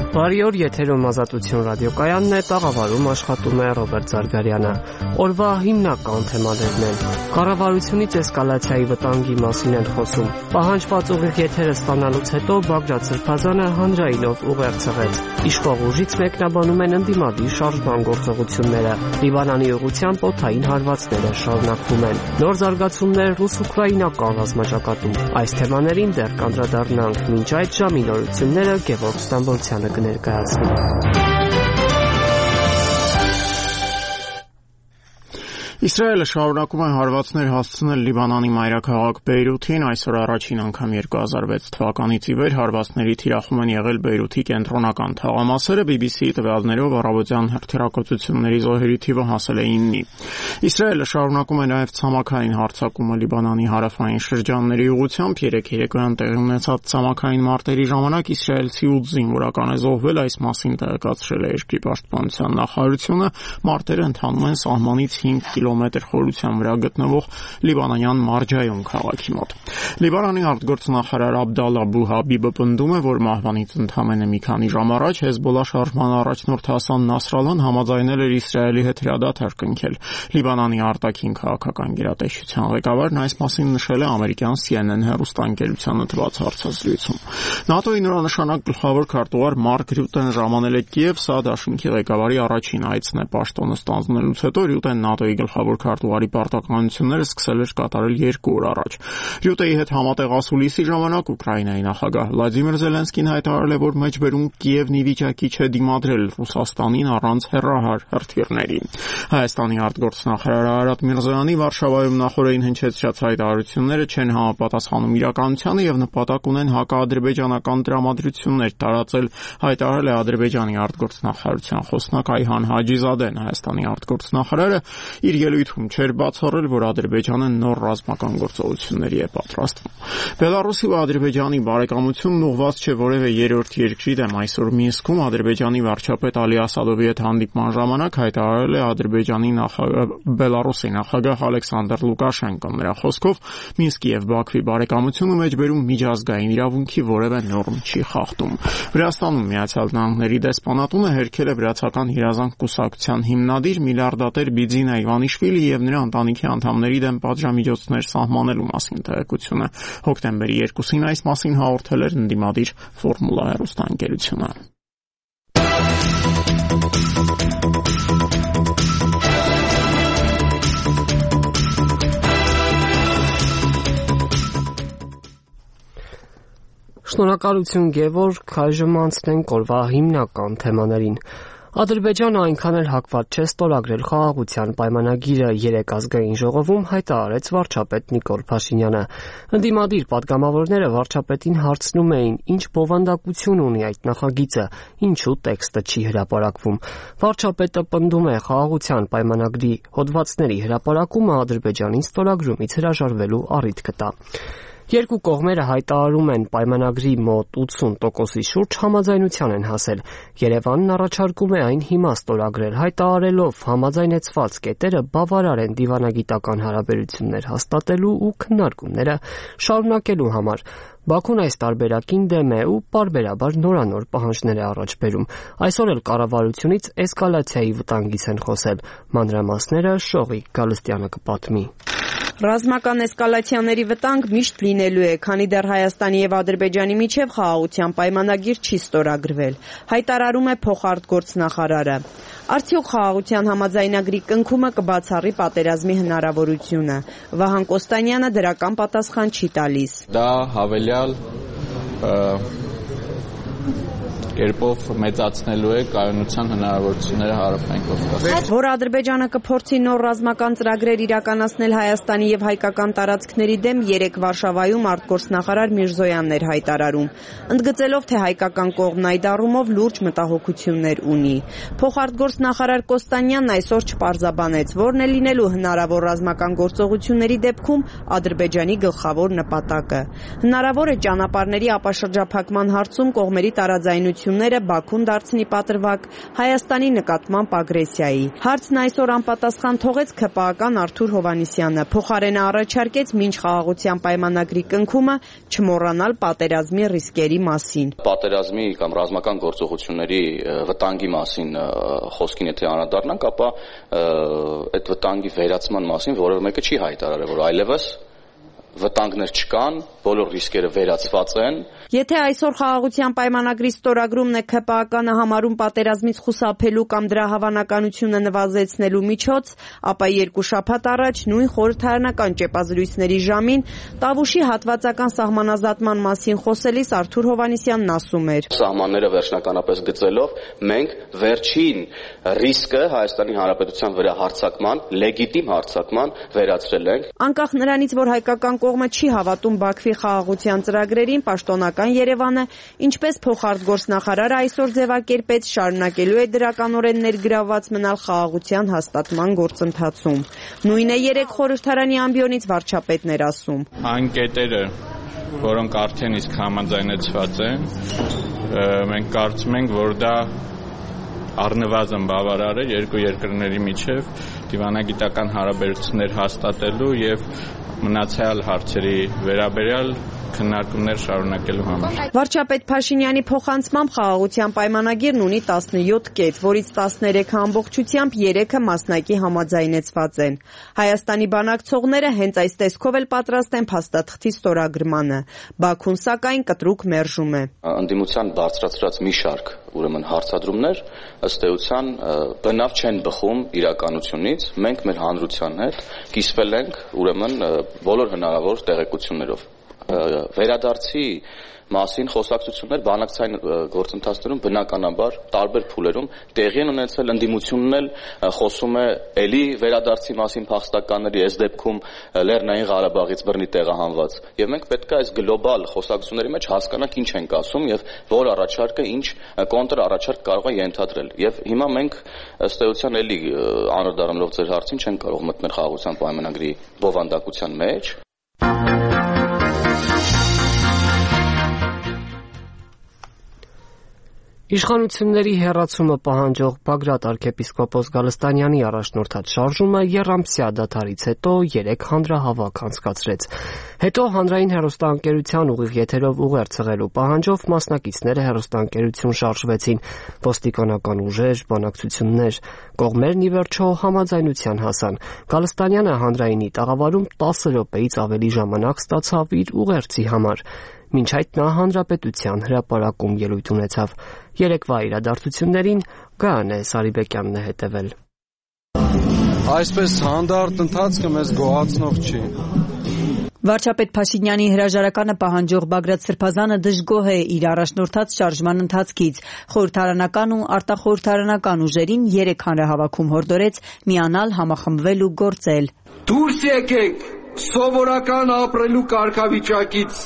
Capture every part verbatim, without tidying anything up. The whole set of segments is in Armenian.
Բարի օր, եթերում Ազատություն ռադիոկայանն է, տաղավարում աշխատում է Ռոբերտ Զարգարյանը։ Օրվա հիմնական թեմաներն են. կառավարությունից էսկալացիայի վտանգի մասին են խոսում։ Պահանջված ուղիղ եթերը ստանալուց հետո Բագրատ Սրբազանը հանրայինով ուղերձեց։ Իշխող ուժից մեկնաբանում են ընդդիմադիր շարժման գործողությունները։ Լիբանանի ուղղությամբ օդային հարվածները շարունակվում են։ Նոր զարգացումներ ռուս-ուկրաինական ռազմաճակատում։ Այս թեմաներին դեռ կանդրադառնանք, մինչ այդ ժամի նորությունները Գևորգ Ստամբոլցյանը կներկայացնի։ Իսրայելը շարունակում է հարվածներ հասցնել Լիբանանի մայրաքաղաք Բեյրութին, այսօր առաջին անգամ երկու հազար վեց թվականից ի վեր հարվածների թիրախում են եղել Բեյրութի կենտրոնական թաղամասերը, բի բի սի-ի տվյալներով առավոտյան հեռուստացույցների զոհերի թիվը հասել է իննի։ Իսրայելը շարունակում է նաև ցամաքային հարձակումը Լիբանանի հարավային շրջանների ուղղությամբ, երեկ երեկոյան տեղի ունեցած ցամաքային մարտերի ժամանակ իսրայելցի ութ զինվորական է զոհվել, այս մասին տեղեկացրել է երկրի պաշտպանության նախարարությունը, մարտերը ընթանում են սահմանից հինգ կիլոմետր խորության վրա գտնվող լիբանանյան Մարջայուն քաղաքի մոտ։ Լիբանանի արտգործնախարար Աբդալլա Բուհաբիբը պնդում է, որ մահվանից ընդամենը մի քանի ժամ առաջ Հեզբոլլա շարժման առաջնորդ Հասան Նասրալլան համաձայնել էր Իսրայելի հետ հրադադար կնքել։ Լիբանանի արտաքին քաղաքական գերատեսչության ղեկավարն այս մասին նշել է ամերիկյան սի են են հեռուստաընկերությանը տված հարցազրույցում։ ՆԱՏՕ-ի նորանշանակ գլխավոր քարտուղար Մարկ Ռյուտեն ժամանել է Կիև, սա դաշինքի ղեկավարի առաջին այցն է պաշտոնը ստանձնելուց հետո Ռյուտեն ՆԱՏՕ-ի գլխավոր քարտուղարի պարտականությունները սկսել էր կատարել երկու օր առաջ։ Ռյուտեի հետ համատեղ ասուլիսի ժամանակ Ուկրաինայի նախագահ Վլադիմիր Զելենսկին հայտարարել է, որ մեջբերում Կիևն ի վիճակի չէ դիմադրել Ռուսաստանին առանց հեռահար հրթիռների։ Հայաստանի արտգործնախարար Արարատ Միրզոյանի Վարշավայում նախորդին հնչեցրած հայտարարությունները չեն համապատասխանում իրականությանը եւ նպատակ ունեն հակաադրբեջանական տրամադրություններ տարածել, հայտարարել է Ադրբեջանի արտգործնախարարության խոսնակ Այհան Հաջիզադեն։ Հայաստանի արտգործնախարարը իր ելույթում չէր բացառել, որ Ադրբեջանը նոր ռազմական գործողությունների է պատրաստվում։ Բելարուսի ու Ադրբեջանի բարեկամությունն ուղղված չէ որևէ երրորդ երկրի դեմ։ Այսօր Մինսկում Ադրբեջանի վարչապետ Ալի Ասադովի հետ հանդիպման ժամանակ հայտարարել է Ադրբեջանի նախագահ Բելարուսի նախագահ Ալեքսանդր Լուկաշենկոն։ Նրա խոսքով Մինսկի եւ Բաքվի բարեկամությունը մեջբերում միջազգային իրավունքի որևէ նորմ չի խախտում։ Վրաստանում Միացյալ Նահանգների դեսպանատունը հերքել է վրացական երազանք կուսակցության հիմնադիր միլիարդատեր Բիձինա Իվանիշվիլի եւ նրա ընտանիքի անդամների դեմ պատժամիջոցներ սահմանելու մասին տեղեկությունը։ Հոկտեմբերի երկուսին այս մասին հաղորդել էր ընդդիմադիր Ֆորմուլա հեռուստաընկերությունը։ Շնորհակալություն Գևորգ, այժմ անցնենք օրվա հիմնական թեմաներին։ Ադրբեջանը այնքան էլ հակված չէ ստորագրել խաղաղության պայմանագիրը, երեկ ազգային ժողովում հայտարարեց վարչապետ Նիկոլ Փաշինյանը։ Ընդդիմադիր պատգամավորները վարչապետին հարցնում էին, ինչ բովանդակություն ունի այդ նախագիծը, ինչու տեքստը չի հրապարակվում։ Վարչապետը պնդում է խաղաղության պայմանագրի հոդվածների հրապարակումը Ադրբեջանին ստորագրումից հրաժարվելու առիթ կտա։ Երկու կողմերը հայտարարում են պայմանագրի մոտ ութսուն տոկոսի շուրջ համաձայնության են հասել։ Երևանն առաջարկում է այն հիմա ստորագրել, հայտարարելով համաձայնեցված կետերը բավարար են դիվանագիտական հարաբերություններ հաստատելու ու քննարկումները շարունակելու համար։ Բաքուն այս տարբերակին դեմ է ու պարբերաբար նորանոր պահանջներ է առաջ բերում։ Այսօր էլ կառավարությունից էսկալացիայի վտանգից են խոսել։ Մանրամասները Շողիկ Գալստյանը կպատմի։ Ռազմական էսկալացիաների վտանգ միշտ լինելու է, քանի դեռ Հայաստանի եւ Ադրբեջանի միջև խաղաղության պայմանագիր չի ստորագրվել, հայտարարում է փոխարտգործնախարարը։ Արդյոք խաղաղության համաձայնագրի կնքումը կբացառի պատերազմի հնարավորությունը։ Վահան Կոստանյանը դրական պատասխան չի տալիս։ Դա հավելյալ կերպով մեծացնելու է կայունության հնարավորությունները հարավային Կովկասում։ Որ Ադրբեջանը կփորձի նոր ռազմական ծրագրեր իրականացնել Հայաստանի եւ հայկական տարածքների դեմ, երեկ Վարշավայում արտգործնախարար Միրզոյանն էր հայտարարում, ընդգծելով, թե հայկական կողմն այդ առումով լուրջ մտահոգություններ ունի։ Փոխարտգործնախարար Կոստանյանն այսօր չպարզաբանեց, որն է լինելու հնարավոր ռազմական գործողությունների դեպքում Ադրբեջանի գլխավոր նպատակը։ Հնարավոր է ճանապարհների ապաշրջափակման հարցում կողմերի կողմերի տարաձայնությունները Բաքուն դարձնի պատրվակ Հայաստանի նկատմամբ ագրեսիայի։ Հարցն այսօր անպատասխան թողեց ՔՊԱ-ական Արթուր Հովհաննիսյանը, փոխարենը առաջարկեց մինչ խաղաղության պայմանագրի կնքումը չմոռանալ պատերազմի ռիսկերի մասին։ Պատերազմի կամ ռազմական գործողությունների վտանգի մասին խոսքին եթե անդրադառնանք, ապա այդ վտանգի վերացման մասին որևէ մեկը չի հայտարարել, որ այլևս վտանգներ չկան, բոլոր ռիսկերը վերացված են։ Եթե այսօր խաղաղության պայմանագրի ստորագրումն է ՔՊԱ-կանը համարում պատերազմից խուսափելու կամ դրա հավանականությունը նվազեցնելու միջոց, ապա երկու շաբաթ առաջ նույն խորհրդարանական ճեպազրույցների ժամին Տավուշի հատվածական սահմանազատման մասին խոսելիս Արթուր Հովհաննիսյանն ասում էր. Սահմանները վերջնականապես գծելով մենք վերջին ռիսկը Հայաստանի Հանրապետության վրա հարձակման, լեգիտիմ հարձակման վերացրել ենք։ Անկախ նրանից, որ հայկական կողմը չի հավատում Բաքվի խաղաղության ծրագրերին, պաշտոնական Երևանը, ինչպես փոխարտգործնախարարը այսօր ձևակերպեց, շարունակելու է դրականորեն ներգրավված մնալ խաղաղության հաստատման գործընթացում։ Նույն է երեք խորհրդարանի ամբիոնից վարչապետն էր ասում. Այն կետերը, որոնք արդեն իսկ համաձայնեցված են, մենք կարծում ենք, որ դա առնվազն բավարար է երկու երկրների միջև դիվանագիտական հարաբերություններ հաստատելու եւ մնացյալ հարցերի վերաբերյալ քննարկումներ շարունակելու համար։ Վարչապետ Փաշինյանի փոխանցմամբ խաղաղության պայմանագիրն ունի տասնյոթ կետ, որից տասներեքը ամբողջությամբ երեքը մասնակի համաձայնեցված են։ Հայաստանի բանակցողները հենց այս տեսքով էլ պատրաստ են փաստաթղթի ստորագրմանը։ Բաքուն սակայն կտրուկ մերժում է։ Անդիմության բարձրացրած մի շարք ուրեմն հարցադրումներ ըստ էության բնավ չեն բխում իրականությունից։ Մենք մեր հանրության հետ կիսվել ենք ուրեմն բոլոր հնարավոր տեղեկություններով։ Վերադարձի մասին խոսակցություններ բանակցային գործընթացներում բնականաբար տարբեր փուլերում տեղի են ունեցել, ընդդիմությունն էլ խոսում է էլի վերադարձի մասին փախստականների, այս դեպքում Լեռնային Ղարաբաղից բռնի տեղահանված։ Եվ մենք պետք է այս գլոբալ խոսակցությունների մեջ հասկանանք ինչ ենք ասում եւ որ առաջարկը ինչ կոնտր առաջարկ կարող է ենթադրել։ Եվ հիմա մենք ըստ էության էլի անդրադառնալով ձեր հարցին չենք կարող մտնել խաղաղության պայմանագրի բովանդակության մեջ։ Իշխանությունների հեռացումը պահանջող Բագրատ arczepiskopos Գալստանյանի առաջնորդած շարժումը եռամսյա դադարից հետո երեք հանրահավաք անցկացրեց։ Հետո հանրային հեռուստաընկերության ուղիղ եթերով ուղերձ հղելու պահանջով մասնակիցները հեռուստաընկերություն շարժվեցին, ոստիկանական ուժեր, բանակցություններ, կողմերն ի վերջո համաձայնության հասան։ Գալստանյանը հանրայինի տաղավարում տասը րոպեից ավելի ժամանակ ստացավ իր ուղերձի համար։ Մինչ այդ նա հանրապետության հրապարակում ելույթ ունեցավ։ Երեկվա իրադարձություններին Գայանե Սարիբեկյանն է հետևել։ Այսպես հանդարտ ընթացքը մեզ գոհացնող չի։ Վարչապետ Փաշինյանի հրաժարականը պահանջող Բագրատ Սրբազանը դժգոհ է իր առաջնորդած շարժման ընթացքից։ Խորհրդարանական ու արտախորհրդարանական ուժերին երեք հանրահավաքում հորդորեց միանալ, համախմբվել ու գործել։ Դուրս եկեք սովորական ապրելու կարգավիճակից։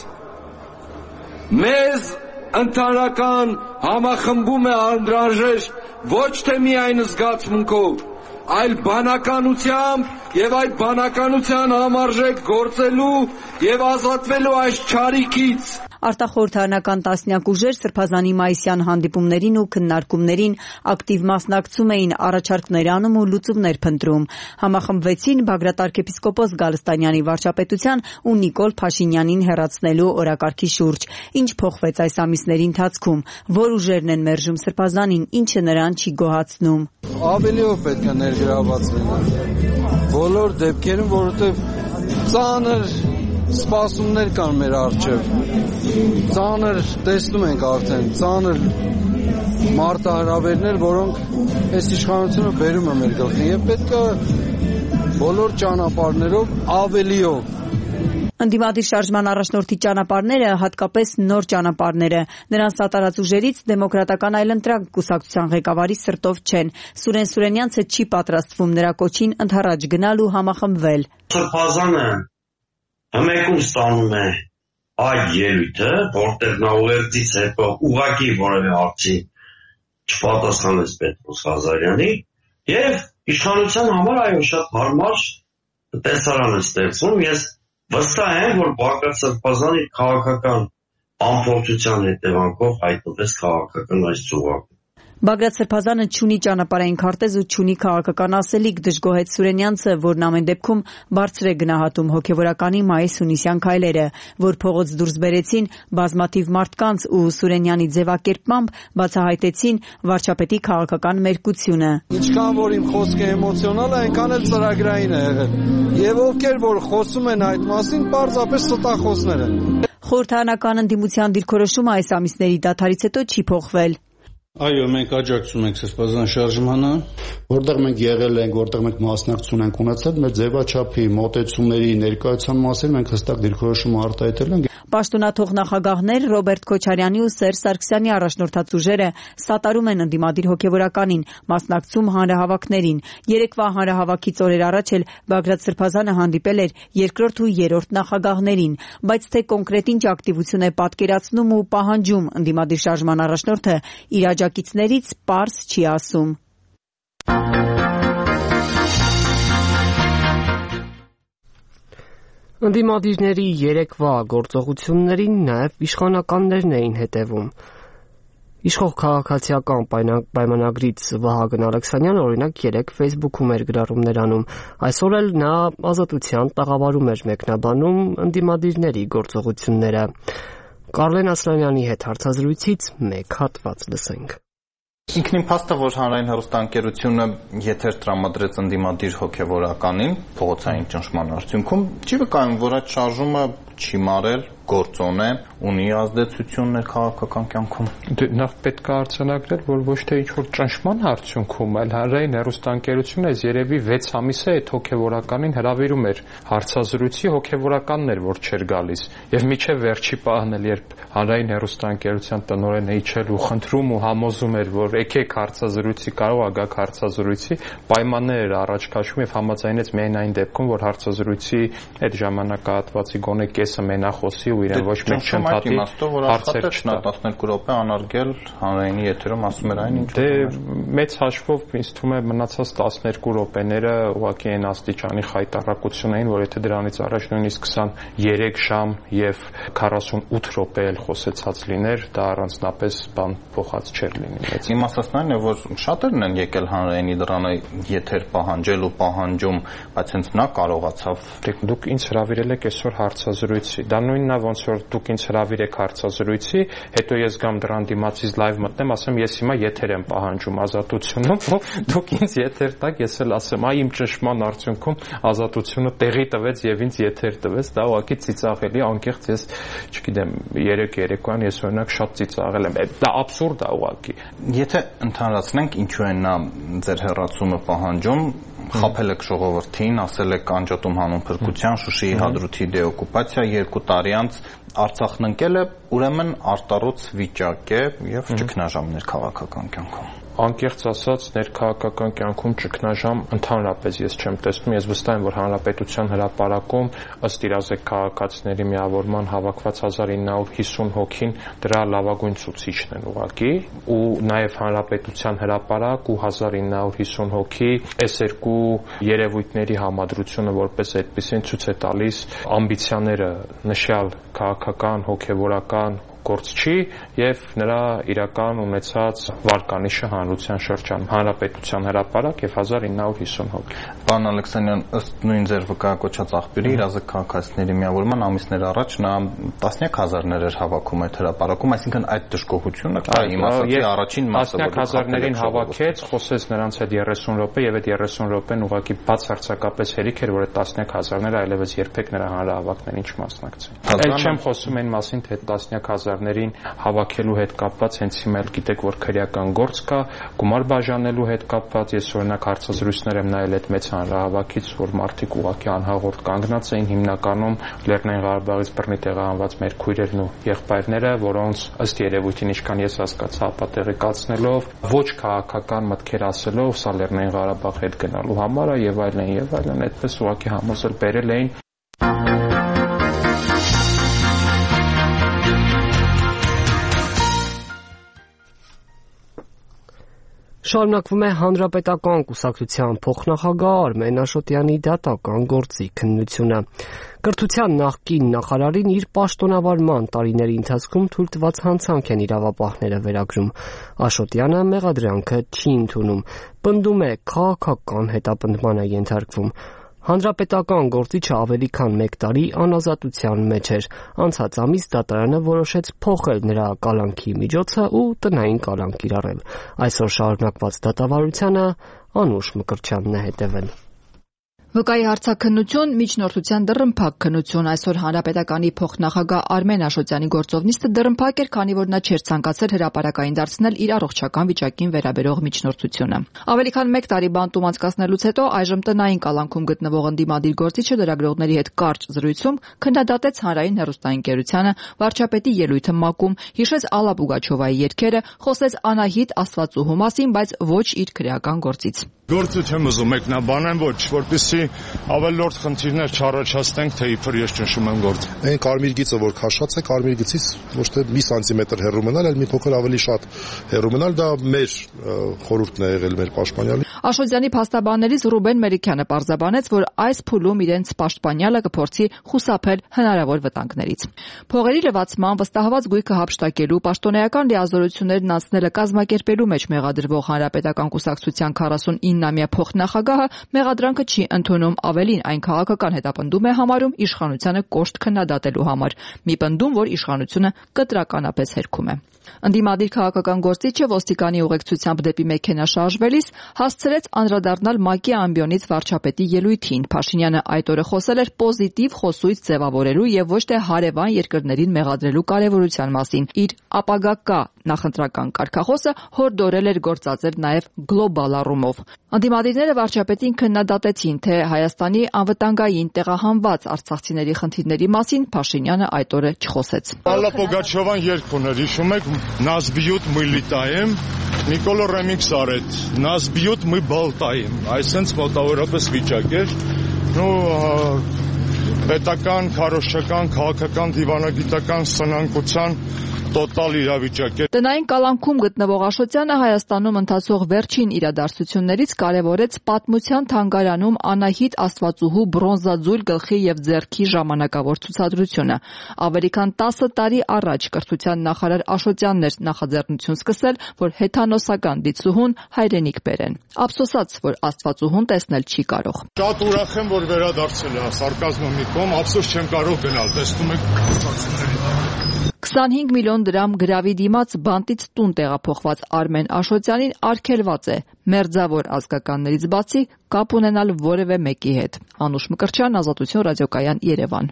Մեզ ընդհանրական համախմբում է անհրաժեշտ ոչ թե միայն զգացմունքով, այլ բանականությամբ եւ այդ բանականության համարժեք գործելու եւ ազատվելու այս չարիքից։ Արտախորհրդարանական տասնյակ ուժեր Սրբազանի մայիսյան հանդիպումներին ու քննարկումներին ակտիվ մասնակցում էին, առաջարկներ անում ու լուծումներ փնտրում։ Համախմբվեցին Բագրատ arczepiskopos Գալստանյանի վարչապետության ու Նիկոլ Փաշինյանին հեռացնելու օրակարգի շուրջ։ Ինչ փոխվեց այս ամիսների ընթացքում, որ ուժերն են մերժում Սրբազանին, ինչը նրան չի գոհացնում։ Ավելիով պետք է ներգրավված լինել բոլոր դեպքերում, որովհետև ծանր սպասումներ կան մեր առջև։ Ծանր տեսնում ենք արդեն, ծանր մարտահրավերներ, որոնք այս իշխանությունը բերում է մեր գլխին եւ պետք է բոլոր ճանապարհներով ավելիով։ Ընդդիմադիր շարժման առաջնորդի ճանապարհները, հատկապես նոր ճանապարհները, նրան սատարած ուժերից դեմոկրատական այլընտրանք կուսակցության ղեկավարի սրտով չեն։ Սուրեն Սուրենյանցը չի պատրաստվում նրա կոչին ընդառաջ գնալ ու համախմբվել։ Սրբազանը հմեկում ստանում է այդ ելույթը, որտեղ նա ուղերձից հետո ուղղակի որևէ հարցի չպատասխանեց Պետրոս Ղազարյանի, եւ իշխանության համար այո շատ հարմար տեսարան է ստեղծվում։ Ես վստահ եմ, որ Բագրատ Սրբազանի քաղաքական անփորձության հետևանքով հայտնվեց քաղաքական այս ծուղակը։ Բագրատ Սրբազանը չունի ճանապարհային քարտեզ ու չունի քաղաքական ասելիք, դժգոհեց Սուրենյանցը, որն ամեն դեպքում բարձր է գնահատում հոգևորականի Մայիս Հունիսյան քայլերը, որ փողոց դուրս բերեցին բազմաթիվ մարդկանց ու Սուրենյանի ձևակերպմամբ բացահայտեցին վարչապետի քաղաքական մերկությունը։ Ինչքան որ իմ խոսքը էմոցիոնալ է, այնքան էլ ծրագրային է եղել։ Եվ ովքեր որ խոսում են այդ մասին, պարզապես ստախոսներ են։ Խորհրդարանական ընդդիմության դիրքորոշումը այս ամիսների դադարից հետո չի փոխվել։ Այո, մենք աջակցում ենք Սրբազան շարժմանը, որտեղ մենք եղել ենք, որտեղ մենք մասնակցություն ենք ունեցել, մեր ձևաչափի, մոտեցումների, ներկայության մասին մենք հստակ դիրքորոշում արտահայտել ենք։ Պաշտոնաթող նախագահներ Ռոբերտ Քոչարյանի ու Սերժ Սարգսյանի առաջնորդած ուժերը սատարում են ընդդիմադիր հոգևորականին, մասնակցում հանրահավաքներին։ Երեկվա հանրահավաքից օրեր առաջ էլ Բագրատ Սրբազանը հանդիպել էր երկրորդ ու երրորդ նախագահներին, բայց թե կոնկրետ ինչ ակտիվություն է պատկերացնում ու պահանջում ընդդիմադիր շարժման առաջնորդը իր աջակիցներից պարզ չի ասում։ Ընդդիմադիրների երեկվա գործողություններին նաև իշխանականներն էին հետևում։ Իշխող քաղաքացիական պայմանագրից Վահագն Ալեքսանյանը օրինակ երեկ Facebook-ում էր գրառումներ անում։ Այսօր էլ նա Ազատության տաղավարում էր մեկնաբանում ընդդիմադիրների գործողությունները։ Կարլեն Ասլանյանի հետ հարցազրույցից մեկ հատված լսենք։ Ինքնին փաստը, որ հանրային հեռուստաընկերությունը եթեր տրամադրեց ընդդիմադիր հոգևորականին փողոցային ճնշման արդյունքում, չի վկայում, որ այդ շարժումը չի մարել, գործոն է, ունի ազդեցություն քաղաքական կյանքում։ Նախ պետք է արձանագրել, որ ոչ թե ինչ-որ ճնշման արդյունքում, այլ հանրային հեռուստաընկերությունը այս երևի վեց ամիս է այդ հոգևորականին հրավիրում էր հարցազրույցի, հոգևորականն էր, որ չէր գալիս։ Եվ մինչև վերջի պահն էլ, երբ հանրային հեռուստաընկերության տնօրենը իջել ու խնդրում ու համոզում էր, որ եկեք հարցազրույցի, կարող է գաք հարցազրույցի, պայմաններ էր առաջ քաշում եւ համաձայնեց միայն այն դեպքում, որ հարցազրույցի այդ ժամանակահատվածի գոնե կեսը մենախոսի ու իրեն ոչ մեկ չընդհատի հարցեր չտա տասներկու րոպե անարգել հանրայինի եթերում ասում էր այն ինչ դե մեծ հաշվով ինձ թվում է մնացած տասներկու րոպեները ուղղակի այն աստիճանի խայտառակություն էին, որ եթե դրանից առաջ նույնիսկ քսաներեք ժամ եւ քառասունութ րոպե էլ խոսեցած լիներ, դա առանձնապես բան փոխած չէր լինի։ Իմ ասածն այն է, որ շատերն են եկել հանրայինի դրանը եթեր պահանջել ու պահանջում, բայց հենց նա կարողացավ։ Դուք ինձ հրավիրել եք այսօր հարցազրույցի։ Դա նույնն է, ոնց որ դուք ինձ հրավիրեք հարցազրույցի, հետո ես գամ դրան դիմացից լայվ մտնեմ, ասեմ ես հիմա եթեր եմ պահանջում Ազատությունում, դուք ինձ եթեր տաք, ես էլ ասեմ, այ իմ ճնշման արդյունքում Ազատությունը տեղի տվեց եւ ինձ եթեր տվեց, դա ուղղակի ծիծաղելի, անկեղծ ես, չգիտեմ, երեք երեկոյան ես օրինակ շատ ծիծաղել եմ։ Դա աբսուրդ է ուղղակի։ Եթե ընդհանրացնենք, ինչու է նա ձեր հեռացումը պահանջում, խաբել եք ժողովրդին, ասել եք անջատում հանուն փրկության, Շուշիի հադրութի դեօկուպացիա, երկու տարի անց Արցախն ընկել է, ուրեմն արտառոց վիճակ է եւ ճգնաժամներ քաղաքական կյանքում։ Անկեղծ ասած, ներքաղաքական կյանքում ճգնաժամ ընդհանրապես ես չեմ տեսնում, ես վստահ եմ, որ Հանրապետության հրապարակում ըստ իրազեկ քաղաքացիների միավորման հավաքված հազար ինը հարյուր հիսուն հոգին դրա լավագույն ցուցիչն են ուղղակի, ու նաև Հանրապետության հրապարակ ու հազար ինը հարյուր հիսուն հոգի այս երկու երևույթների համադրությունը որպես այդպեսին ցույց է տալիս ամբիցիաները նշյալ քաղաքական, հոգևորական գործչի եւ նրա իրական ունեցած վարկանիշը հանրության շրջանում, Հանրապետության հրապարակ եւ հազար ինը հարյուր հիսուն հոգի։ Պարոն Ալեքսանյան, ըստ նույն ձեր վկայակոչած աղբյուրի իրազեկ քաղաքացիների միավորման ամիսներ առաջ նա տասնյակ հազարներ էր հավաքում այդ հրապարակում, այսինքն այդ դժգոհությունը կա, իմ ասացի առաջին մասը, տասնյակ հազարներին հավաքեց, խոսեց նրանց հետ երեսուն րոպե եւ այդ երեսուն րոպեն ուղղակի բացարձակապես հերիք էր, որ այդ տասնյակ հազարները այլևս երբեք նրա հանրահավաքներին չմասնակցեն։ Այլ չեմ խոսում այն մասին, թե տասնյակ հազարներին հավաքելու հետ կապված հենց հիմա էլ գիտեք, որ քրեական գործ կա, գումար բաժանելու հետ կապված, ես օրինակ հարցազրույցներ եմ նայել այդ մեծ հանրահավաքից, որ մարդիկ ուղղակի անհաղորդ կանգնած էին, հիմնականում Լեռնային Ղարաբաղից բռնի տեղահանված մեր քույրերն ու եղբայրները, որոնց ըստ երևույթին ինչքան ես հասկացա ապատեղեկացնելով, ոչ քաղաքական մտքեր ասելով, սա Լեռնային Ղարաբաղ հետ գնալու համար է եւ այլն եւ այլն, այդպես ուղղակի համոզել բերել էին։ Շարունակվում է Հանրապետական կուսակցության փոխնախագահ Արմեն Աշոտյանի դատական գործի քննությունը։ Կրթության նախկին նախարարին իր պաշտոնավարման տարիների ընթացքում թույլ տված հանցանք են իրավապահները վերագրում։ Աշոտյանը մեղադրանքը չի ընդունում, պնդում է քաղաքական հետապնդման է ենթարկվում։ Հանրապետական գործիչը ավելի քան մեկ տարի անազատության մեջ էր։ Անցած ամիս դատարանը որոշեց փոխել նրա կալանքի միջոցը ու տնային կալանք կիրառել։ Այսօր շարունակված դատավարությանը Անուշ Մկրտչյանն է հետևել։ Վկայի հարցաքննություն, միջնորդության դռնփակ քննություն։ Այսօր Հանրապետականի փոխնախագահ Արմեն Աշոտյանի գործով նիստը դռնփակ էր, քանի որ նա չէր ցանկացել հրապարակային դարձնել իր առողջական վիճակին վերաբերող միջնորդությունը։ Ավելի քան մեկ տարի բանտում անցկացնելուց հետո այժմ տնային կալանքում գտնվող ընդդիմադիր գործիչը լրագրողների հետ կարճ զրույցում քննադատեց հանրային հեռուստաընկերությանը, վարչապետի ելույթը ՄԱԿ-ում, հիշեց Ալլա Պուգաչովայի երգերը, խոսեց Անահիտ Աստվածուհու մասին, բայց ոչ իր քրեական գործից։ Գործը չեմ ուզում մեկնաբանեմ, ոչ, որպեսզի ավելորդ խնդիրներ չառաջացնենք, թե իբր ես ճնշում եմ գործ։ Այն կարմիր գիծը, որ քաշած է, կարմիր գծից ոչ թե մի սանտիմետր հեռու մնալ, այլ մի փոքր ավելի շատ հեռու մնալ, դա մեր խորհուրդն է եղել մեր պաշտպանյալի։ Աշոտյանի փաստաբաններից Ռուբեն Մելիքյանը պարզաբանեց, որ այս փուլում իրենց պաշտպանյալը կփորձի խուսափել հնարավոր վտանգներից։ Փողերի լվացման, վստահված գույքը հափշտակելու, պաշտոնեական լիազորություններն անցնելը կազմակերպելու մեջ մեղադրվող Հանրապետական կուսակցության քառասունինամյա փոխնախագահը մեղադրանքը չի ընդունում, ավելին այն քաղաքական հետապնդում է համարում իշխանությանը կոշտ քննադատելու համար, մի պնդում, որ իշխանությունը կտրականապես հերքում է։ Ընդդիմադիր քաղաքական գործիչը ոստիկանի ուղեկցությամբ դեպի մեքենա շարժվելիս հասցրեց անդրադառնալ ՄԱԿ-ի ամբիոնից վարչապետի ելույթին։ Փաշինյանը այդ օրը խոսել էր պոզիտիվ խոսույց ձևավորելու եւ ոչ թե հարևան երկրներին մեղադրելու կարեւորության մասին։ Իր ապագա կա նախընտրական կարգախոսը հորդորել էր գործածել նաեւ գլոբալ առումով։ Ընդդիմադիրները վարչապետին քննադատեցին, թե Հայաստանի անվտանգային տեղահանված արցախցիների խնդիրների մասին Փաշինյանը այդ օրը չխոսեց։ Ալլա Պուգաչովան երգ ուներ, հիշում եք, «Нас бьют, мы летаем», Նիկոլո Ռեմիքս արեց, «Нас бьют, мы болтаем», այսպես մոտավորապես վիճակ էր։ Ну պետական, քարոզչական, քաղաքական, դիվանագիտական սնանկության տոտալ իրավիճակ է։ Տնային կալանքում գտնվող Աշոտյանը Հայաստանում ընթացող վերջին իրադարձություններից կարևորեց պատմության թանգարանում Անահիտ Աստվածուհու բրոնզաձուլ գլխի եւ ձեռքի ժամանակավոր ցուցադրությունը։ Ավելի քան տասը տարի առաջ կրթության նախարար Աշոտյանն էր նախաձեռնություն սկսել, որ հեթանոսական դիցուհուն հայրենիք բերեն։ Ափսոսաց, որ Աստվածուհուն տեսնել չի կարող։ Շատ ուրախ եմ, որ վերադարձել է սարկազմը մի կողմ, ափսոս չեմ կարող գնալ, տեսնում եք քսանհինգ միլիոն դրամ գրավի դիմաց բանտից տուն տեղափոխված Արմեն Աշոտյանին արգելված է մերձավոր ազգականներից բացի կապ ունենալ որևէ մեկի հետ։ Անուշ Մկրտչյան, Ազատություն ռադիոկայան, Երևան։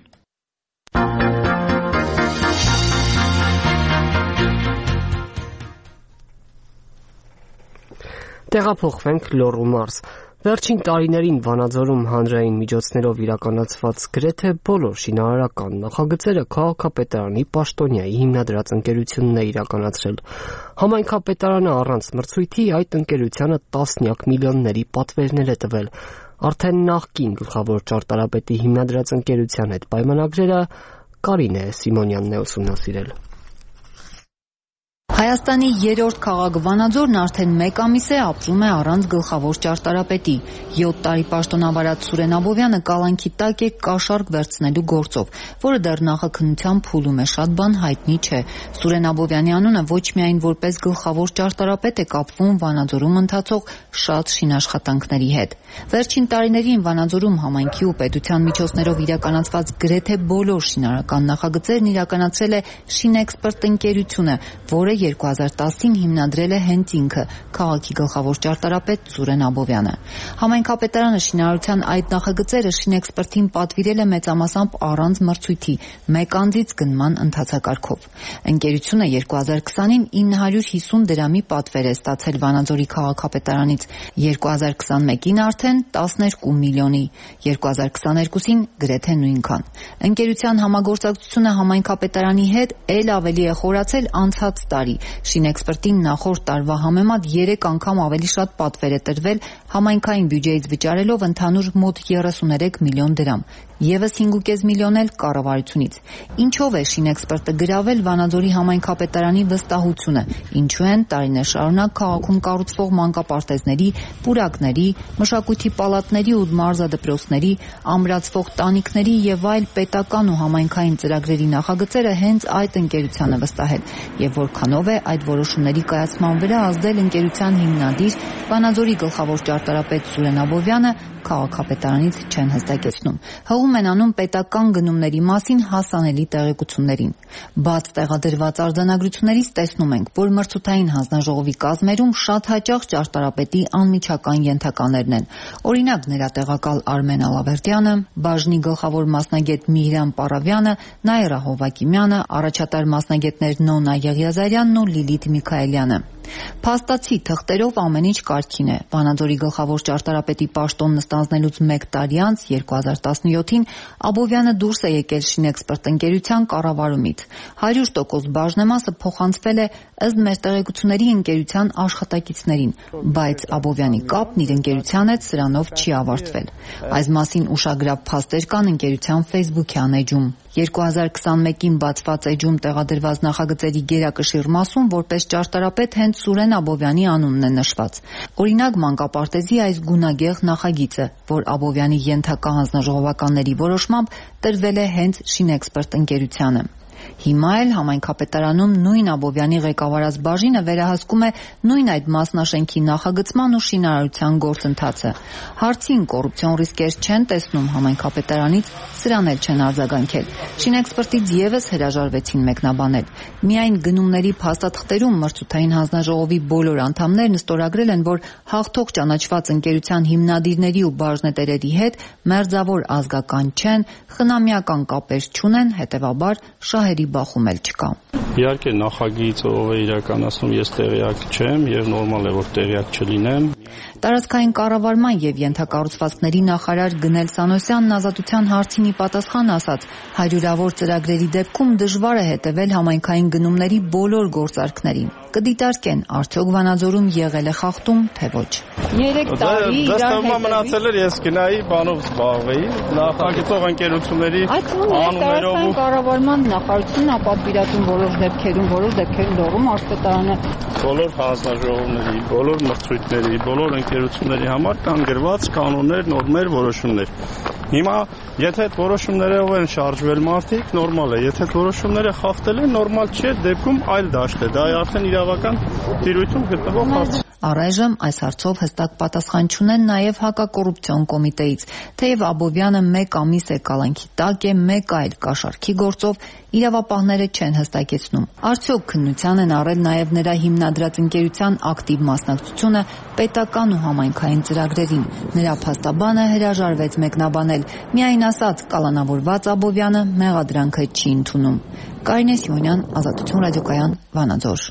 Տեղափոխվենք Լոռու մարզ։ Վերջին տարիներին Վանաձորում հանրային միջոցներով իրականացված գրեթե բոլոր շինարարական նախագծերը քաղաքապետարանի պաշտոնյայի հիմնադրած ընկերությունն է իրականացրել։ Համայնքապետարանը առանց մրցույթի այդ ընկերությանը տասնյակ միլիոնների պատվերներ է տվել։ Արդեն նախկին գլխավոր ճարտարապետի հիմնադրած ընկերության հետ պայմանագրերը Կարինե Սիմոնյանն է ուսումնասիրել։ Հայաստանի երրորդ քաղաք Վանաձորն արդեն մեկ ամիս է ապրում է առանց գլխավոր ճարտարապետի։ յոթ տարի պաշտոնավարած Սուրեն Աբովյանը կալանքի տակ է կաշառք վերցնելու գործով, որը դեռ նախաքննության փուլում է, շատ բան հայտնի չէ։ Սուրեն Աբովյանի անունը ոչ միայն որպես գլխավոր ճարտարապետ է կապվում Վանաձորում ընթացող շատ շինաշխատանքների հետ։ Վերջին տարիներին Վանաձորում համայնքի ու պետության միջոցներով իրականացված գրեթե բոլոր շինարարական նախագծերն իրականացրել է Շինեքսպերտ ընկերությունը, որը երկու հազար տասին հիմնադրել է հենց ինքը, քաղաքի գլխավոր ճարտարապետ Սուրեն Աբովյանը։ Համայնքապետարանը շինարարության այդ նախագծերը Շինեքսպերտին պատվիրել է մեծամասամբ առանց մրցույթի, մեկ անձից գնման ընթացակարգով։ Ընկերությունը երկու հազար քսանին ինը հարյուր հիսուն դրամի պատվեր է ստացել Վանաձորի քաղաքապետարանից, երկու հազար քսանմեկին արդեն տասներկու միլիոնի, երկու հազար քսաներկուսին գրեթե նույնքան։ Ընկերության համագործակցությունը համայնքապետարանի հետ ել ավելի է խորացել անցած տարի։ Շինեքսպերտին նախորդ տարվա համեմատ երեք անգամ ավելի շատ պատվեր է տրվել համայնքային բյուջեից վճարելով ընդհանուր մոտ երեսուներեք միլիոն դրամ։ Եվս հինգ ու կես միլիոն էլ կառավարությունից։ Ինչով է Շինեքսպերտը գրավել Վանաձորի համայնքապետարանի վստահությունը, ինչու են տարիներ շարունակ քաղաքում կառուցվող մանկապարտեզների, պուրակների, մշակույթի պալատների ու մարզադպրոցների, ամրացվող տանիքների եւ այլ պետական ու համայնքային ծրագրերի նախագծերը հենց այդ ընկերությանը վստահել, եւ որքանով է այդ որոշումների կայացման վրա ազդել ընկերության հիմնադիր Վանաձորի գլխավոր ճարտարապետ Սուրեն Աբովյանը, քաղաքապետարանից չեն հստակեցնում։ Հղում են անում պետական գնումների մասին հասանելի տեղեկություններին։ Բաց տեղադրված արձանագրություններից տեսնում ենք, որ մրցութային հանձնաժողովի կազմերում շատ հաճախ ճարտարապետի անմիջական ենթականերն են։ Օրինակ, նրա տեղակալ Արմեն Ալավերդյանը, բաժնի գլխավոր մասնագետ Միհրան Պարավյանը, Նաիրա Հովակիմյանը, առաջատար մասնագետներ Նոնա Եղիազարյանն ու Լիլիթ Միքայելյանը։ Փաստացի թղթերով ամեն ինչ կարգին է։ Վանաձորի գլխավոր ճարտարապետի պաշտոնն ստանձնելուց մեկ տարի անց երկու հազար տասնյոթին Աբովյանը դուրս է եկել Շինեքսպերտ ընկերության կառավարումից։ հարյուր տոկոս բաժնեմասը փոխանցվել է ըստ մեր տեղեկությունների ընկերության աշխատակիցներին, բայց Աբովյանի կապն իր ընկերության հետ սրանով չի ավարտվել։ Այս մասին ուշագրավ փաստեր կան ընկերության Facebook-յան էջում։ երկու հազար քսանմեկին բացված էջում տեղադրված նախագծերի գերակշիռ մասում որպես ճարտարապետ հենց Սուրեն Աբովյանի անունն է նշված։ Օրինակ, մանկապարտեզի այս գունագեղ նախագիծը, որ Աբովյանի ենթակա հանձնաժողովականների որոշմամբ տրվել է հենց Շինեքսպերտ ընկերությանը։ Հիմա էլ համայնքապետարանում նույն Աբովյանի ղեկավարած բաժինը վերահսկում է նույն այդ մասնաշենքի նախագծման ու շինարարության գործընթացը։ Հարցին կոռուպցիոն ռիսկեր չեն տեսնում համայնքապետարանից, սրան էլ չեն արձագանքել։ Շինեքսպերտից եւս հրաժարվեցին մեկնաբանել։ Միայն գնումների փաստաթղթերում մրցութային հանձնաժողովի բոլոր անդամներն ստորագրել են, որ հաղթող ճանաչված ընկերության հիմնադիրների ու բաժնետերերի հետ մերձավոր ազգական չեն, խնամիական կապեր չունեն, հետեւաբար շահերի բախում էլ չկա։ Իհարկե նախագիծը ով է իրականացնում, ես տեղյակ չեմ եւ նորմալ է որ տեղյակ չլինեմ։ Տարածքային կառավարման եւ ենթակառուցվածքների նախարար Գնել Սանոսյանն ազատության հարցին ի պատասխան ասաց. հարյուրավոր ծրագրերի դեպքում դժվար է հետևել համայնքային գնումների բոլոր գործարքներին։ Կդիտարկեն, արդյոք Վանաձորում եղել է խախտում, թե ոչ։ երեք տարի իրար հետ մնացել էր, ես գնայի բանով զբաղվեի, նախագծող ընկերությունների անուններով ու կառավարման նախարարությունն ապատվիրատուն որոշ դեպքերում, որոշ դեպքերում լողում արտատարանը բոլոր հանձնաժողովների, բոլոր մրցույթների, բոլոր ընկերությունների համար կան գրված կանոններ, նորմեր, որոշումներ։ Հիմա եթե այդ որոշումներով են շարժվել մարդիկ, նորմալ է, եթե այդ որոշումները խախտել են, նորմալ չի, դեպքում այլ դաշտ է, դա արդեն իրավական տիրույթում գտնվող հարց։ Առայժմ այս հարցով հստակ պատասխան չունեն նաև հակակոռուպցիոն կոմիտեից, թեև Աբովյանը մեկ ամիս է կալանքի տակ է, մեկ այլ կաշառքի գործով, իրավապահները չեն հստակեցնում։ Արդյոք քննության են առել նաև նրա հիմնադրած ընկերության ակտիվ մասնակցությունը պետական ու համայնքային ծրագրերին։ Նրա փաստաբանը հրաժարվեց մեկնաբանել, միայն ասաց կալանավորված Աբովյանը մեղադրանքը չի ընդունում։ Կարինե Սիմոնյան, Ազատություն ռադիոկայան, Վանաձոր։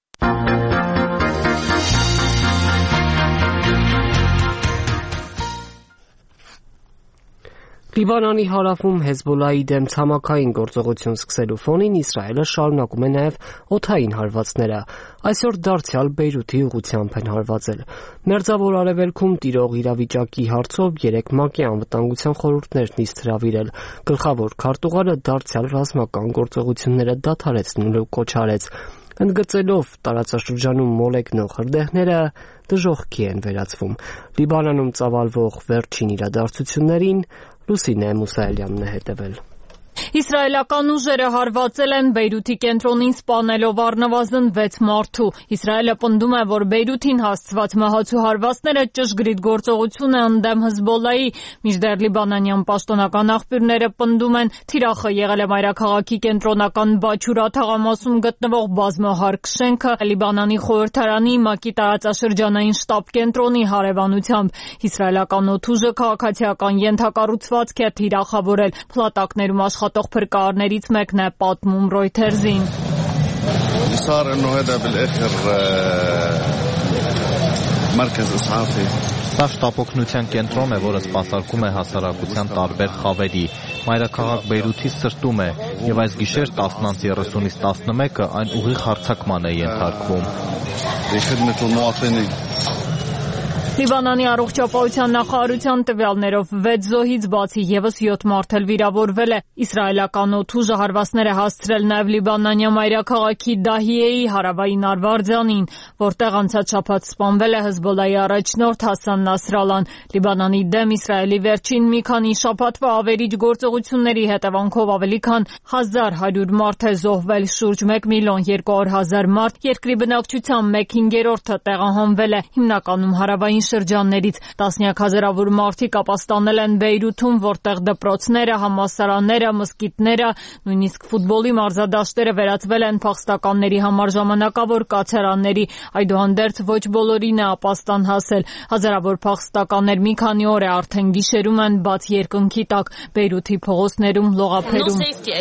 Լիբանանի հարավում Հեզբոլայի դեմ ցամաքային գործողություն սկսելու ֆոնին Իսրայելը շարունակում է նաև օդային հարվածները։ Այսօր դարձյալ Բեյրութի ուղղությամբ են հարվածել։ Մերձավոր Արևելքում տիրող իրավիճակի հարցով երեք ՄԱԿ-ի անվտանգության խորհուրդներ նիստ հրավիրել։ Գլխավոր քարտուղարը դարձյալ ռազմական գործողությունները դադարեցնելու կոչ արեց։ Ընդգծելով տարածաշրջանում մոլեգնող հրդեհները դժոխքի են վերածվում։ Լիբանանում ծավալվող վերջին իրադարձություններին Լուսինե Մուսայելյանն է հետևել։ Իսրայելական ուժերը հարվածել են Բեյրութի կենտրոնին սպանելով առնվազն վեց մարդու։ Իսրայելը պնդում է, որ Բեյրութին հասցված մահացու հարվածները ճշգրիտ գործողություն է ընդդեմ Հեզբոլլայի, մինչդեռ լիբանանյան պաշտոնական աղբյուրները պնդում են, թիրախը եղել է մայրաքաղաքի կենտրոնական Բաչուրա թաղամասում գտնվող բազմահարկ շենքը Լիբանանի խորհրդարանի ՄԱԿ-ի տարածաշրջանային շտաբ կենտրոնի հարևանությամբ։ Իսրայելական օդուժը քաղաքացիական ենթակառուցվածք է թիրախավորել։ Փլատակներում աշխատող փրկարարներից մեկն է պատմում Reuters-ին։ Սա շտապօգնության կենտրոն է, որը սպասարկում է հասարակության տարբեր խավերի։ Մայրաքաղաք Բեյրութի սրտում է, եւ այս գիշեր տասնից երեսունից տասնմեկը այն ուղիղ հարձակման է ենթարկվում։ Լիբանանի առողջապահության նախարարության տվյալներով վեց զոհից բացի եւս յոթ մարդ էլ վիրավորվել է։ Իսրայելական օդուժը հարվածներ է հասցրել նաեւ Լիբանանյան մայրաքաղաքի Դահիեի հարավային Արվարձանին, որտեղ անցած շաբաթ սպանվել է Հեզբոլլահի առաջնորդ Հասան Նասրալան։ Լիբանանի դեմ Իսրայելի վերջին մի քանի շաբաթվա ավերիչ գործողությունների հետևանքով ավելի քան հազար հարյուր մարդ է զոհվել, շուրջ մեկ միլիոն երկու հարյուր հազար մարդ, երկրի բնակչության մեկ հինգերորդը տեղահանվել է, հիմնականում հարավային շրջաններից։ Տասնյակ հազարավոր մարդիկ ապաստանել են Բեյրութում, որտեղ դպրոցները, համալսարանները, մզկիթները, նույնիսկ ֆուտբոլի մարզադաշտերը վերածվել են փախստականների համար ժամանակավոր կացարանների։ Այդուհանդերձ ոչ բոլորին է ապաստան հասել։ Հազարավոր փախստականներ մի քանի օր է արդեն գիշերում են բաց երկնքի տակ Բեյրութի փողոցներում, լողափերում։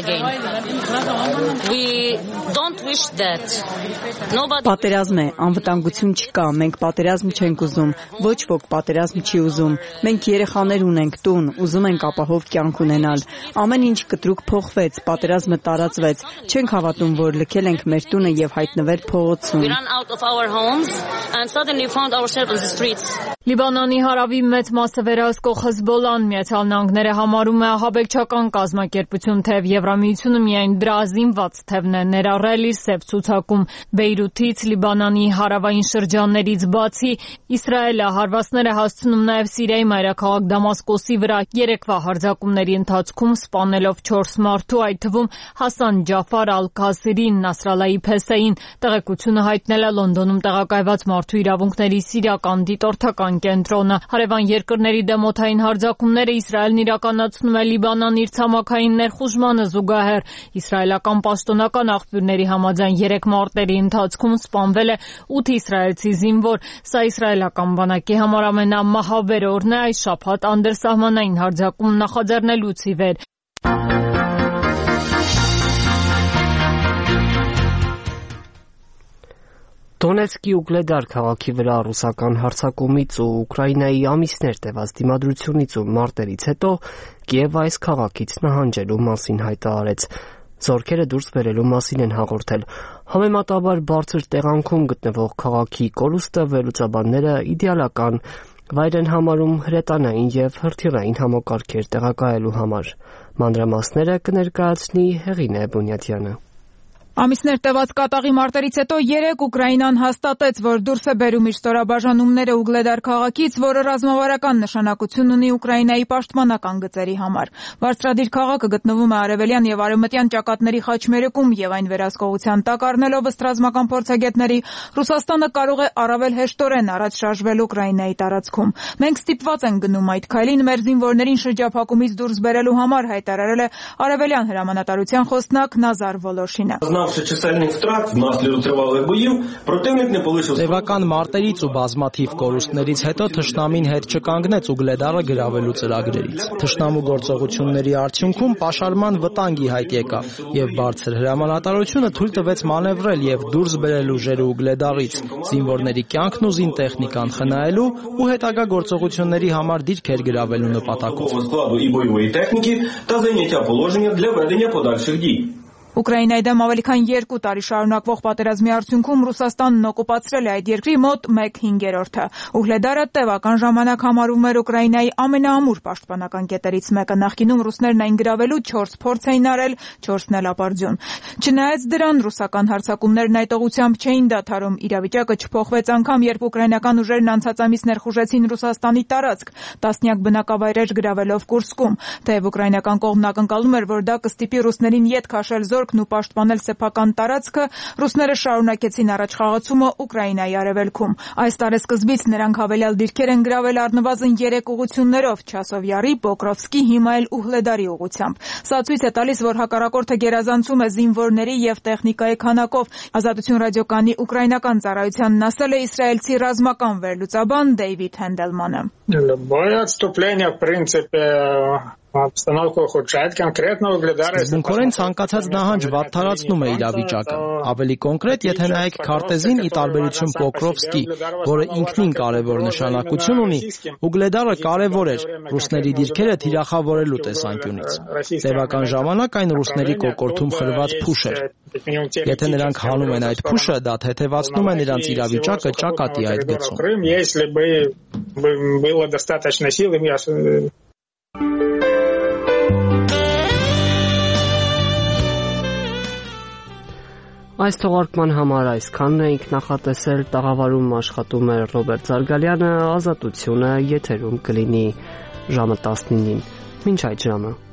Պատերազմ է, անվտանգություն չկա, մենք պատերազմ չենք ուզում, ոչ ոք պատերազմ չի ուզում, մենք երեխաներ ունենք, տուն, ուզում ենք ապահով կյանք ունենալ, ամեն ինչ կտրուկ փոխվեց, պատերազմը տարածվեց, չենք հավատում, որ լքել ենք մեր տունը և հայտնվել փողոցում։ Լիբանանի հարավի մեծ մասը վերահսկող Հեզբոլլահն Միացյալ Նահանգները համարում է ահաբեկչական կազմակերպություն, թեև Եվրամիությունը միայն դրա զինված թևն է ներառել իր սև ցուցակում։ Բեյրութից, Լիբանանի հարավային շրջաններից բացի, Իսրայելը հարվածներ է հասցնում նաև Սիրիայի մայրաքաղաք Դամասկոսի վրա երեկվա հարձակումների ընթացքում սպանելով չորս մարդու, այդ թվում Հասան Ջաֆար Ալ-Քասիրին, Նասրալլահի փեսային։ Տեղեկությունը հայտնել է Լոնդոնում տեղակայված մարդու իրավունքների սիրիական դիտորդական կենտրոնը։ Հարևան երկրների դեմ օդային հարձակումները Իսրայելն իրականացնում է Լիբանան իր ցամաքային ներխուժմանը զուգահեռ։ Իսրայելական պաշտոնական աղբյուրների համաձայն երեք մարտերի ընթացքում սպանվել է ութ իսրայելցի զինվոր։ Սա իսրայելական բանակի համար ամենամահաբեր օրն է այս շաբաթ անդրսահմանային հարձակում նախաձեռնելուց ի վեր։ Դոնեցկի Ուգլեդար քաղաքի վրա ռուսական հարձակումից ու Ուկրաինայի ամիսներ տևած դիմադրությունից ու մարտերից հետո Կիևը այս քաղաքից նահանջելու մասին հայտարարեց։ Զորքերը դուրս բերելու մասին են հաղորդել։ Համեմատաբար բարձր տեղանքում գտնվող քաղաքի կորուստը վերլուծաբանները իդեալական վայր են համարում հրետանային և հրթիռային համակարգեր տեղակայելու համար։ Մանրամասները կներկայացնի Հեղինե Բունյատյանը։ Ամիսներ տևած կատաղի մարտերից հետո երեկ Ուկրաինան հաստատեց, որ դուրս է բերում իր ստորաբաժանումները Ուգլեդար քաղաքից, որը ռազմավարական նշանակություն ունի Ուկրաինայի պաշտպանական գծերի համար։ Բարձրադիր քաղաքը գտնվում է արևելյան և արևմտյան ճակատների խաչմերուկում և այն վերահսկողության տակ առնելով ըստ ռազմական փորձագետների, Ռուսաստանը կարող է առավել հեշտորեն առաջ շարժվել Ուկրաինայի տարածքում։ Մենք ստիպված ենք գնում այդ քայլին մեր զինվորներին շրջափակումից դուրս բերելու համար, հայտարարել է արևելյան հրամանատարության խոսնակ Նազար Վոլոշինը։ Տևական մարտերից ու բազմաթիվ կորուստներից հետո թշնամին հետ չկանգնեց Ուգլեդարը գրավելու ծրագրերից։ Թշնամու գործողությունների արդյունքում պաշարման վտանգի հայտ եկավ և բարձր հրամանատարությունը թույլ տվեց մանևրել և դուրս բերել ուժերը Ուգլեդարից, զինվորների կյանքն ու զինտեխնիկան խնայելու ու հետագա գործողությունների համար դիրքեր գրավելու նպատակով։ Ուկրաինայի դեմ ավելի քան երկու տարի շարունակվող պատերազմի արդյունքում Ռուսաստանն օկուպացրել է այդ երկրի մոտ մեկ հինգերորդը։ Ուգլեդարը տևական ժամանակ համարվում էր Ուկրաինայի ամենաամուր պաշտպանական կետերից մեկը։ Նախկինում ռուսներն այն գրավելու չորս փորձ էին արել, չորսն էլ ապարդյուն։ Չնայած դրան, ռուսական հարձակումներն այդ ուղղությամբ չէին դադարում։ Իրավիճակը չփոխվեց անգամ, երբ ուկրաինական ուժերն անցած ամիս ներխուժեցին Ռուսաստանի տարածք, տասնյակ բնակավայրեր գրավելով Կուրսկում։ Թեև ուկրաինական կողմն ակնկալում էր, որ դա կստիպի ռուսներին ետ քաշել զորքն ու պաշտպանել սեփական տարածքը, ռուսները շարունակեցին առաջխաղացումը Ուկրաինայի արևելքում։ Այս տարեսկզբից նրանք հավելյալ դիրքեր են գրավել առնվազն երեք ուղղություններով՝ Չասով Յարի, Պոկրովսկի, հիմա էլ Ուգլեդարի ուղղությամբ։ Սա ցույց է տալիս, որ հակառակորդը գերազանցում է զինվորների և տեխնիկայի քանակով։ Ազատություն ռադիոկայանի ուկրաինական ծառայությանն ասել է իսրայելցի ռազմական վերլուծաբան Դեյվիդ Հենդելմանը։ Սկզբունքորեն ցանկացած նահանջ վատթարացնում է իրավիճակը։ Ավելի կոնկրետ, եթե նայեք քարտեզին, ի տարբերություն Պոկրովսկի, որը ինքնին կարևոր նշանակություն ունի, Ուգլեդարը կարևոր էր ռուսների դիրքերը թիրախավորելու տեսանկյունից։ Տևական ժամանակ այն ռուսների կոկորդում խրված փուշ էր։ Եթե նրանք հանում են այդ փուշը, դա թեթևացնում է նրանց իրավիճակը ճակատի այդ գծում։ Այս թողարկման համար այսքանն էինք նախատեսել, տաղավարում աշխատում էր Ռոբերտ Զարգալյանը, Ազատությունը եթերում կլինի ժամը տասնինին։ Մինչ այդ ժամը